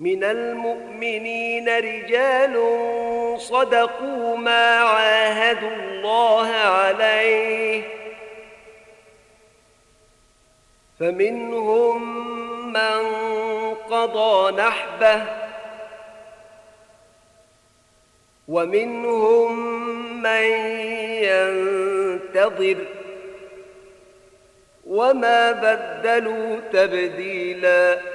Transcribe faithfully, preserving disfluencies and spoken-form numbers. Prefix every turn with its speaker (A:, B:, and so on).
A: من المؤمنين رجال صدقوا ما عاهدوا الله عليه فمنهم من قضى نحبه ومنهم من ينتظر وما بدلوا تبديلاً